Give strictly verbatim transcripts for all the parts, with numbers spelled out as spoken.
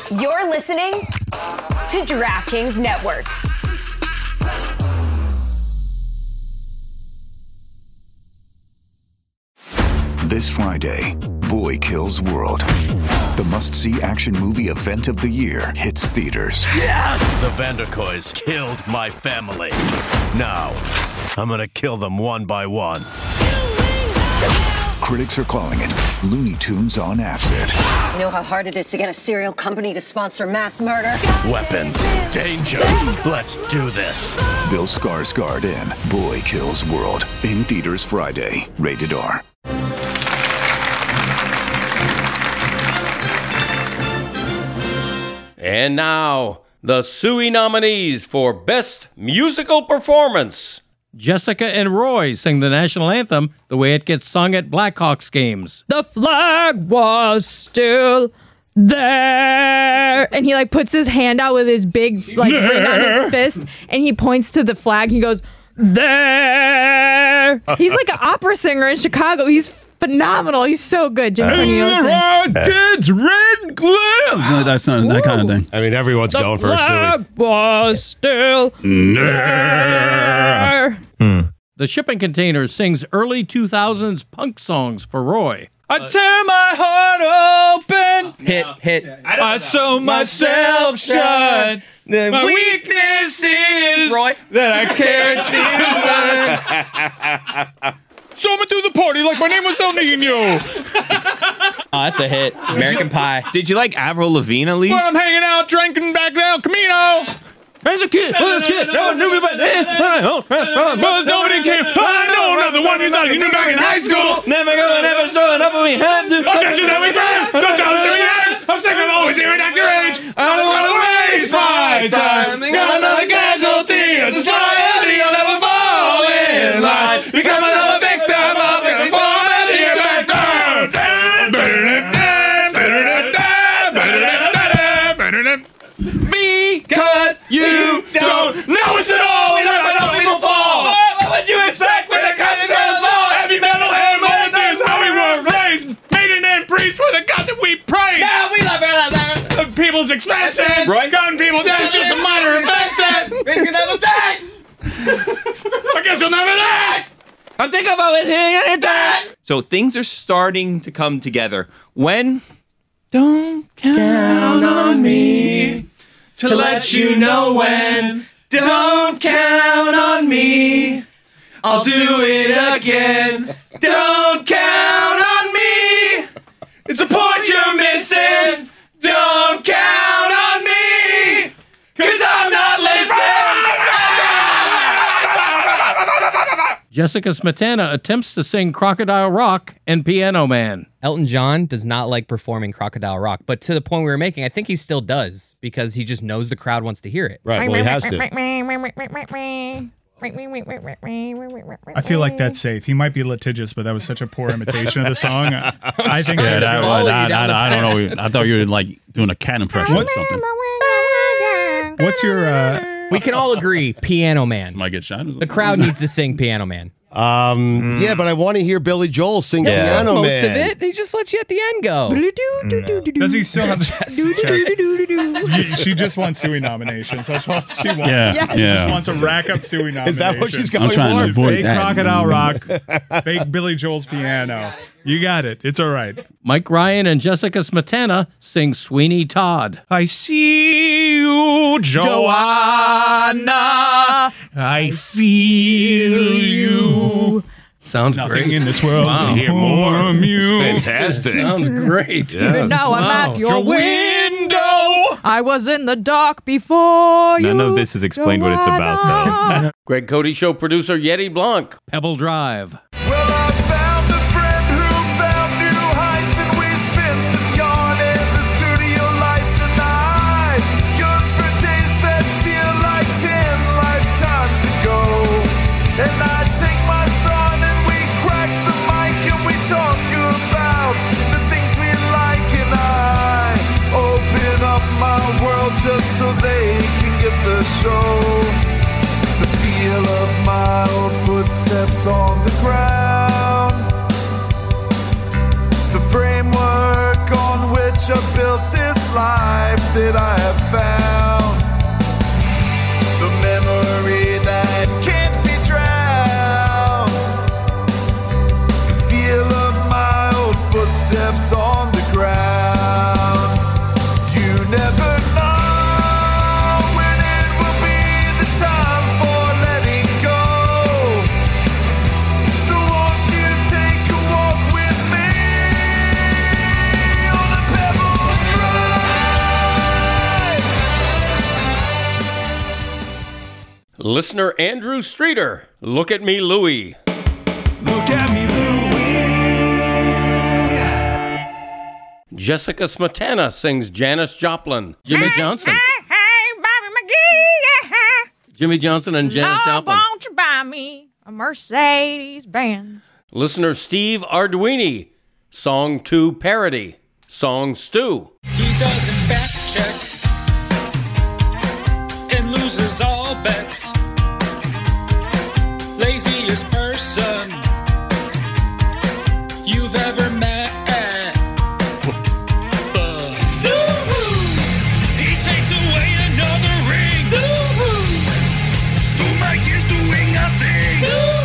You're listening to DraftKings Network. This Friday, Boy Kills World. The must-see action movie event of the year hits theaters. Yeah! The Vanderkoys killed my family. Now, I'm gonna kill them one by one. Critics are calling it Looney Tunes on acid. You know how hard it is to get a serial company to sponsor mass murder? Weapons, danger, let's do this. Bill Skarsgård in Boy Kills World. In theaters Friday. Rated R. And now, the S U I nominees for Best Musical Performance. Jessica and Roy sing the national anthem the way it gets sung at Blackhawks games. The flag was still there. And he like puts his hand out with his big like ring on his fist and he points to the flag. He goes, there. He's like an opera singer in Chicago. He's phenomenal. He's so good. Jennifer Nielsen. Rockets, red gloves. No, that's not that kind of thing. I mean, everyone's The going for a flag suey. was still there. Hmm. The Shipping Container sings early two thousands punk songs for Roy. I turn my heart open. Hit, hit. I sew myself shut. The my weakness is Roy. that I care too much. Storming through the party like my name was El Nino. Oh, that's a hit. American Pie. Did you like Avril Lavigne at least? Well, I'm hanging out, drinking back down Camino. As a kid, as a kid, no one knew me back then. Because nobody came. I know another one you thought you knew back in high school. Never go, never showing up when we had to. I'll tell you that we can. Don't tell us that we can. I'm sick of always hearing Doctor H. I don't want to waste my time. Become another casualty of society. I'll never fall in line. Become another victim of conformity. Because you don't know us at all. We never know people fall. What would you expect when the country's gonna fall? Heavy metal and military is how we were raised. Maiden and priests were the God that we praise. Yeah, we love it. The people's expenses. Right? Gun people down just some minor offenses. Basically, that's a thing. I guess you'll never die. I'm thinking about it. So things are starting to come together. When? Don't count on me to let you know when. Don't count on me. I'll do it again. Don't count on me. It's a point you're missing. Don't count on me. Cause I'm not listening. Jessica Smetana attempts to sing Crocodile Rock and Piano Man. Elton John does not like performing Crocodile Rock, but to the point we were making, I think he still does because he just knows the crowd wants to hear it. Right, well, he has to. I feel like that's safe. He might be litigious, but that was such a poor imitation of the song. I, I think Yeah, that, that, that, that, I don't know. I thought you were like doing a cat impression or something. What's your... Uh, We can all agree, Piano Man. Somebody get shot. The crowd needs to sing Piano Man. Um, mm. Yeah, but I want to hear Billy Joel sing yeah. Piano Most Man. of it, they just let you at the end go. no. Does he still have the chest? She just wants S U I nominations. That's what she wants. Yeah, yes. yeah. She just wants to rack up S U I nominations. Is that what she's going I'm trying for? to avoid Fake that. Crocodile Rock, fake Billy Joel's piano. You got it. It's all right. Mike Ryan and Jessica Smetana sing Sweeney Todd. I see you, Joanna. I feel you. Sounds Nothing great. in this world Wow. can harm you. Fantastic. Sounds great. Yes. Now I'm Wow. at your window. I was in the dark before you. None of this has explained what it's about, though. Greg Cody Show producer Yeti Blanc. Pebble Drive. Well, I found a friend who found new heights, and we spent some yarn in the studio lights, and I yearn for days that feel like ten lifetimes ago. And I take my son and we crack the mic and we talk about the things we like, and I open up my world just so they can get the show. The feel of my old footsteps on the ground, the framework on which I built this life. that I have found. The memory that can't be drowned. The feel of my old footsteps on the ground. You never know when it will be the time for letting go. So won't you take a walk with me on the Pebble Drive? Listener Andrew Streeter, Look at Me, Louie. Look at me, Louie. Jessica Smetana sings Janis Joplin. Jimmy Johnson. Hey, Bobby McGee. Jimmy Johnson and Janis Oh, Joplin. won't you buy me a Mercedes Benz? Listener Steve Arduini, Song two parody. Song Stew. He doesn't fact check and loses all bets. Laziest person you've ever met. He takes away another ring. Stu Mike is doing nothing.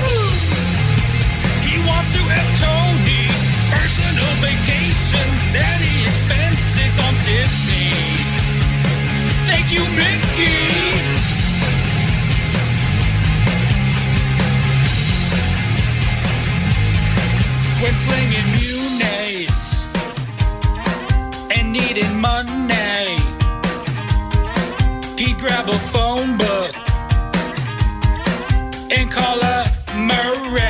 He wants to F Tony. Personal vacations, daddy expenses on Disney. Thank you, Mickey. When slinging munis and needing money, he'd grab a phone book and call her Murray.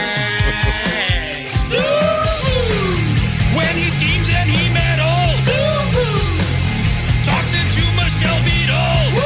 When he schemes and he meddles, talks into Michelle Beatles.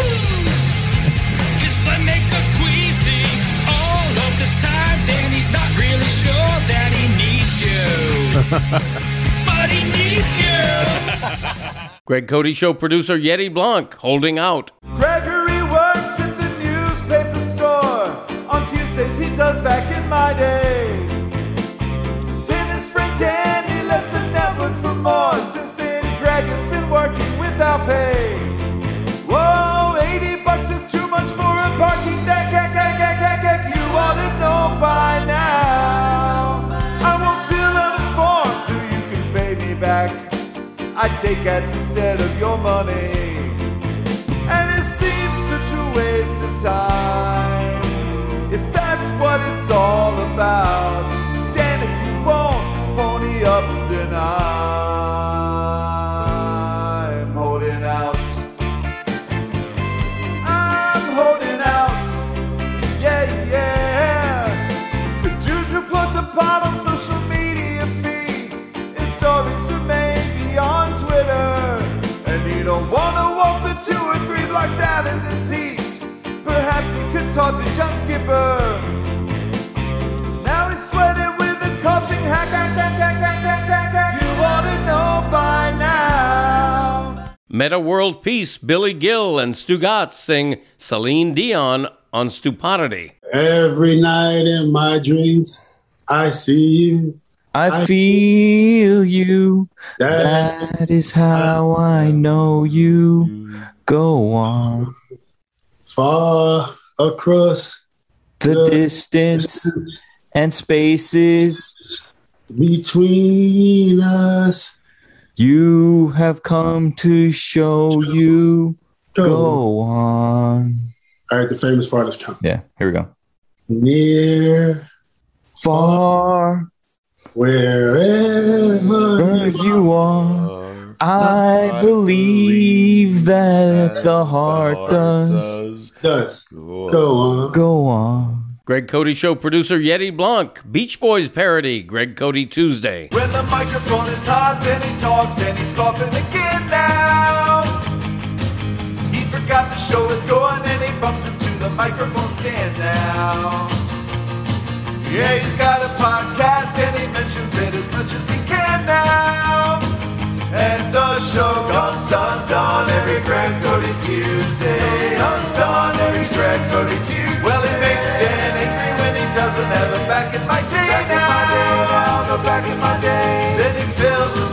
His phlegm makes us queasy. All of this time, Danny's not really sure that he needs you. But he needs you. Greg Cody Show producer Yeti Blanc, Holding Out. Gregory works at the newspaper store. On Tuesdays he does back in my day. Then his friend Danny left the network for more. Since then Greg has been working without pay. Whoa, eighty bucks is too much for a parking deck. You ought to know by now. I won't fill out a form so you can pay me back. I take ads instead of your money. And it seems such a waste of time. If that's what it's all about, Dan, if you won't pony up, then I'm holding out. I'm holding out. Yeah, yeah. The dudes who put the pot on social media feeds, his stories are maybe on Twitter. And you don't wanna walk the two or three blocks out of this heat. Perhaps you could talk to John Skipper. Now he's sweating with a coughing hack, hack, hack, hack, hack, hack, hack, hack. You ought to know by now. Meta World Peace, Billy Gill and Stu Gatz sing Celine Dion on Stupidity. Every night in my dreams, I see you. I, I feel you. That, that is how I know you. Go on. Far across the, the distance and spaces between us. You have come to show you. Go, go on. All right, the famous part is coming. Yeah, here we go. Near, far, wherever where you are, I believe that the heart does. Does. Go on. Go on. Greg Cody Show producer Yeti Blanc, Beach Boys parody, Greg Cody Tuesday. When the microphone is hot, then he talks and he's coughing again now. He forgot the show is going and he bumps into the microphone stand now. Yeah, he's got a podcast and he mentions it as much as he can now. And the show comes undone every Greg Cody Tuesday. Undone every Greg Cody Tuesday. Well, it makes Dan angry when he doesn't have a back in my day back now. In my day, no back in my day. Then he fills the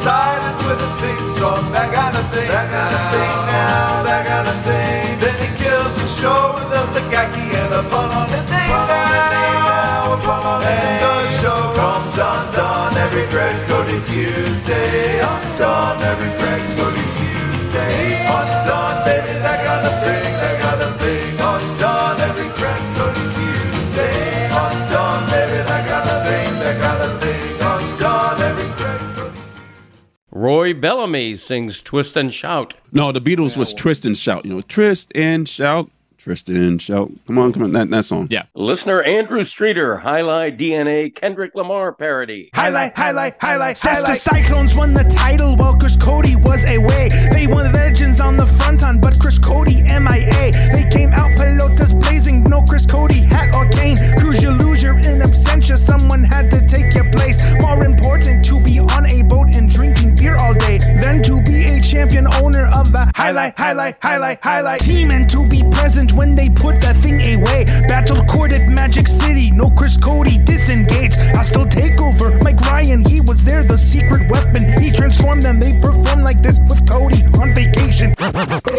silence with a sing song, that kind of thing. That kind of thing now, that kind of thing. Then he kills the show with a Zagaki and a pun on the name now. And the show comes undone every Greg Cody Tuesday. Undone every Greg Cody Tuesday. Undone, baby, that kind of thing, that kind of thing. Undone every Greg Cody Tuesday. Undone, baby, that kind of thing, that kind of thing. Undone every Greg Cody Tuesday. Roy Bellamy sings Twist and Shout. No, the Beatles was Twist and Shout. You know, Twist and Shout. Twist and Shout. Come on, come on. That, that song. Yeah. Listener Andrew Streeter, Highlight D N A Kendrick Lamar parody. Highlight, highlight, highlight, Says the Cyclones won the title while Chris Cody was away. They won Legends on the front on, but Chris Cody M I A. They came out pelotas blazing, no Chris Cody hat or cane. Cruise you lose, you're in absentia, someone had to take your place. More important to be on a boat and drinking beer all day than to be a champion owner of the highlight, highlight, highlight, highlight team and to be present when they put that thing away. Battle court at Magic City, no Chris Cody disengaged. Hostile takeover, Mike Ryan, he was there, the secret weapon. He transformed them, they performed like this with Cody on vacation. How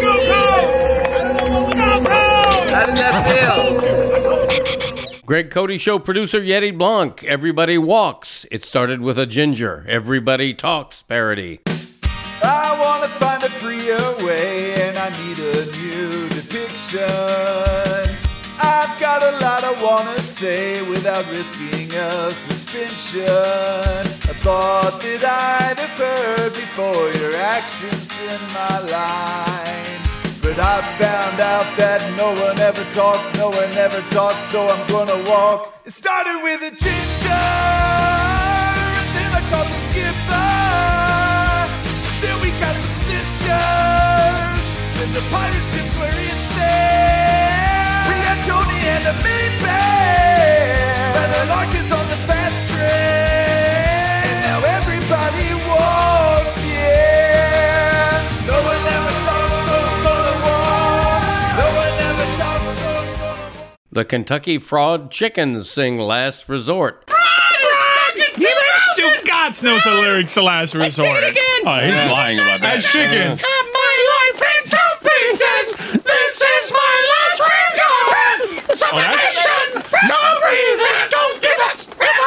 did that feel? Greg Cody Show producer Yeti Blanc, Everybody Walks. It started with a Ginger, Everybody Talks parody. I wanna find a freer way and I need a new depiction. I've got a lot I wanna say without risking a suspension. I thought that I'd have heard before your actions in my line, but I found out that no one ever talks, no one ever talks, so I'm gonna walk. It started with a ginger, and then I called the skipper. Then we got some sisters, and the pirate ships were insane. We got Tony and a main band, and the Lark is on the fast train. And now everybody walks, yeah. No one ever talks, so I'm gonna walk. No one ever talks, so I'm gonna walk. The Kentucky Fried Chickens sing Last Resort. God knows the lyrics to Last Resort. Oh, he's lying about that. As chickens. Cut my life into pieces. This is my last resort. Submission. No breathing. Don't give it.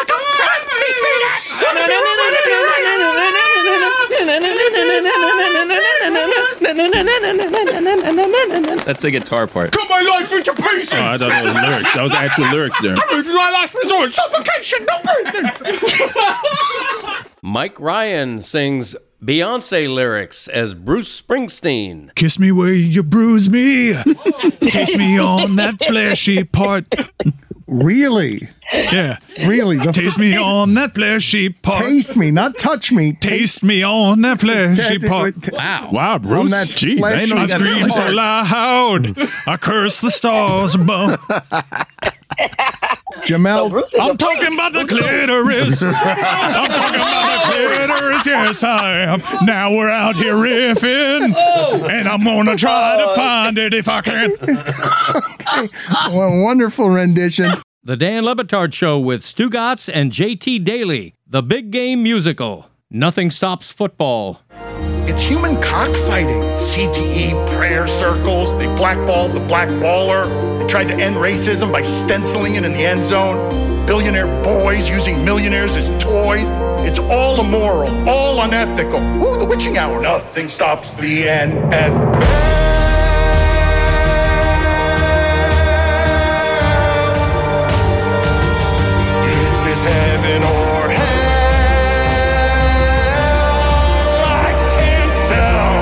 That's the guitar part. Cut my life into pieces. Oh, I thought that was lyrics. That was actual lyrics there. This is my last resort. Suffocation. No breathing. Mike Ryan sings Beyonce lyrics as Bruce Springsteen. Kiss me where you bruise me. Taste me on that fleshy part. Really? Yeah. Really? The Taste me on that fleshy part. Taste me, not touch me. Taste me on that fleshy Taste- part. Wow. Wow, Bruce. that Jeez, I fleshy know I scream so part. loud. I curse the stars above. Jamel, I'm talking about the clitoris. I'm talking about the clitoris. Yes, I am. Now we're out here riffing, and I'm gonna try to find it if I can. okay. Well, wonderful rendition. The Dan Le Batard Show with Stu Gatz and J T Daly. The Big Game Musical. Nothing Stops Football. It's human cockfighting. C T E prayer circles. They blackballed the black baller. They tried to end racism by stenciling it in the end zone. Billionaire boys using millionaires as toys. It's all immoral, all unethical. Ooh, the witching hour. Nothing stops the N F L. Is this heaven or hell? I can't tell.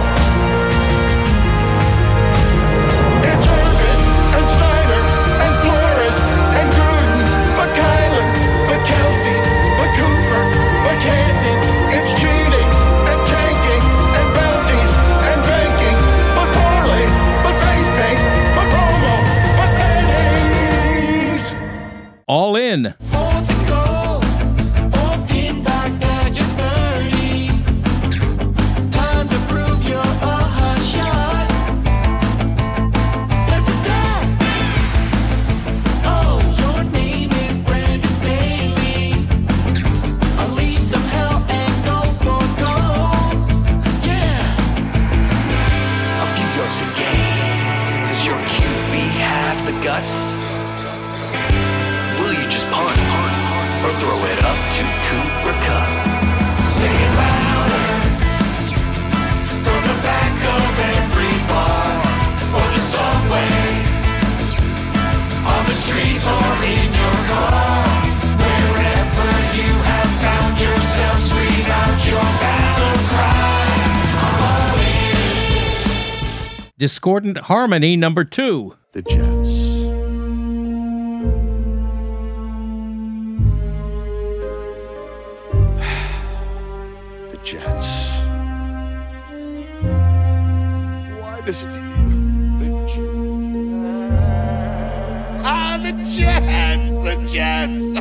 It's Urban and Snyder and Flores and Gruden, but Kyler, but Kelsey, but Cooper, but Canton. It's cheating and tanking and bounties and banking, but parlays, but face paint, but promo, but earnings. All In. Fourth and goal, Discordant Harmony number two. The Jets. The Jets. Why the Steve? The Jets. Ah, the Jets. The Jets.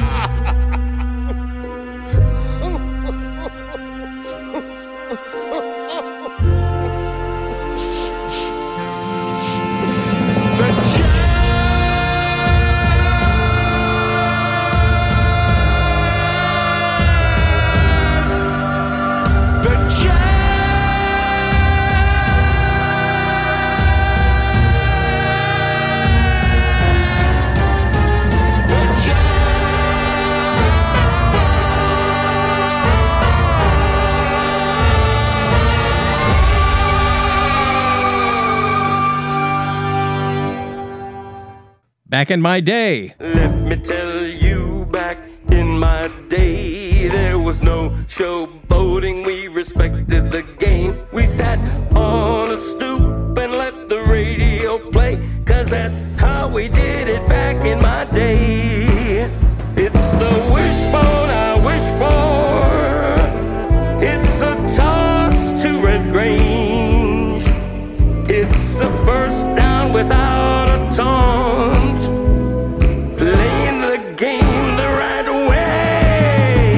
Back in my day. Let me tell you, back in my day, there was no showboating. We respected the game. We sat on a stoop and let the radio play, 'cause that's how we did it back in my day. It's the wishbone I wish for. It's a toss to Red Grange. It's a first down without a taunt. Playing the game the right way.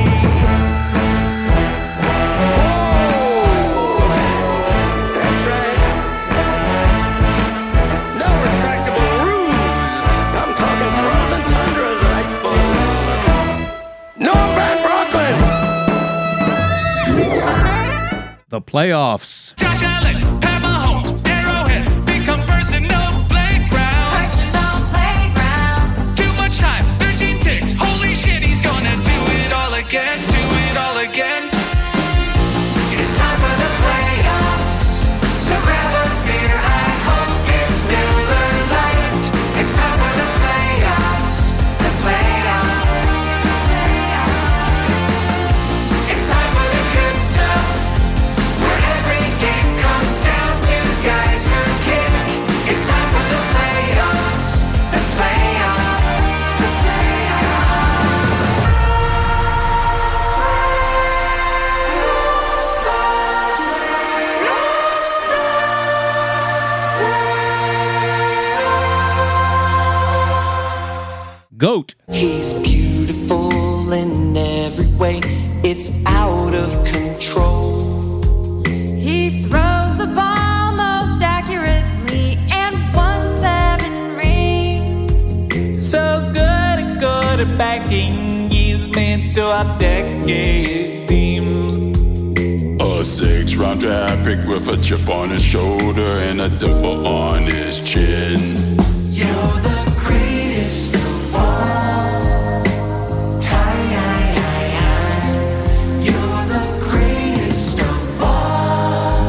Oh, that's right. No retractable ruse. I'm talking frozen tundras and ice balls. No Brad Brooklyn. The playoffs. Josh Allen, Pat Mahomes, Arrowhead, become personal playgrounds. Personal playgrounds. Too much time, thirteen ticks. Holy shit, he's gonna do it all again, do it all again. It's time for the playoffs. So grab a beer, I hope it's Miller Lite. It's time for the playoffs, the playoffs. It's time for the good stuff. Where every game comes down to guys who kick. It's time for the playoffs, the playoffs, the Goat. He's beautiful in every way. It's out of control. He throws the ball most accurately and won seven rings. So good at good at backing. He's been to our decade teams. A six round draft pick with a chip on his shoulder and a dimple on his chin. You're the greatest of all. Ty-yi-yi-yi. You're the greatest of all.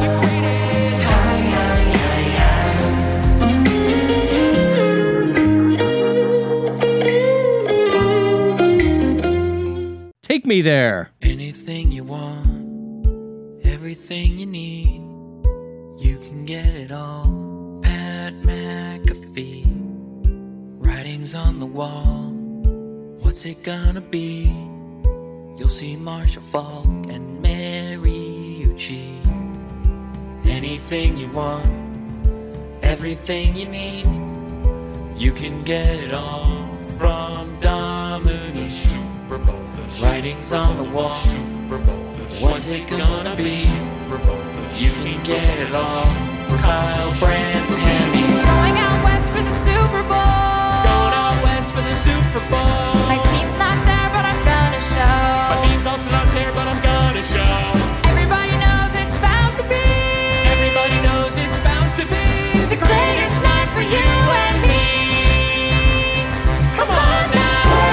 Ty-yi-yi-yi. Take me there. Anything you want, everything you need, you can get it all. Pat McAfee, writings on the wall. What's it gonna be? You'll see Marshall Falk and Mariucci. Anything you want, everything you need, you can get it all from Dominique. Super Bowl. Writings on the wall. Super Bowl. What's it gonna be? You can get it all. Kyle Brandt, Tammy. Going out west for the Super Bowl. Going out west for the Super Bowl. My team's not there, but I'm gonna show. My team's also not there, but I'm gonna show. Everybody knows it's bound to be. Everybody knows it's bound to be The greatest night for you and me. Come on now.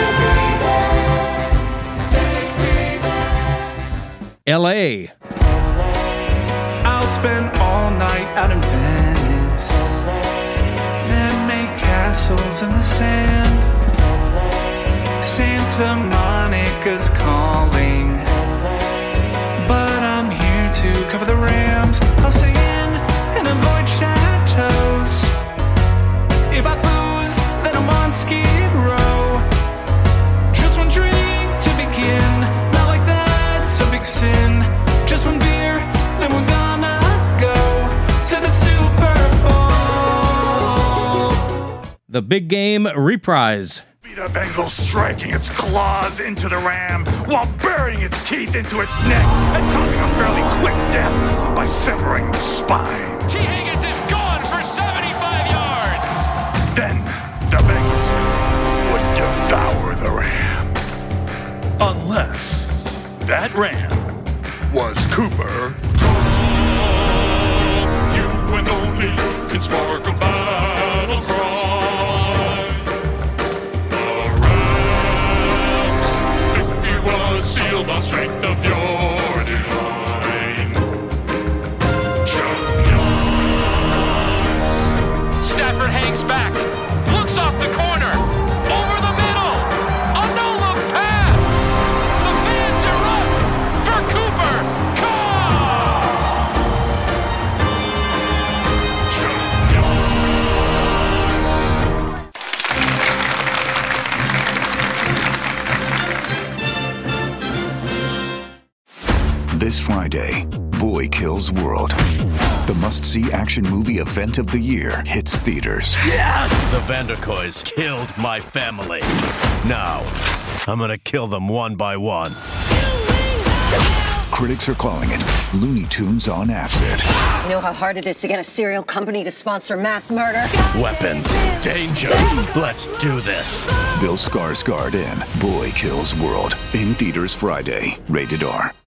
L A. I'll spend all night out in Venice, then make castles in the sand. Santa Monica's calling, but I'm here to cover the Rams. I'll sing in and avoid The Big Game Reprise. The Bengal striking its claws into the ram while burying its teeth into its neck and causing a fairly quick death by severing the spine. T. Higgins is gone for seventy-five yards. Then the Bengal would devour the ram. Unless that ram was Cooper. You and only you can spark a battle cry. The Rams' victory was sealed by strength of your design. Champions. Stafford hangs back, looks off the corner, over the middle, a no-look pass. The fans erupt for Cooper. This Friday, Boy Kills World. The must-see action movie event of the year hits theaters. The Vanderkoys killed my family. Now, I'm gonna kill them one by one. Critics are calling it Looney Tunes on acid. You know how hard it is to get a cereal company to sponsor mass murder? Weapons, danger. Let's do this. Bill Skarsgård in Boy Kills World. In theaters Friday. Rated R.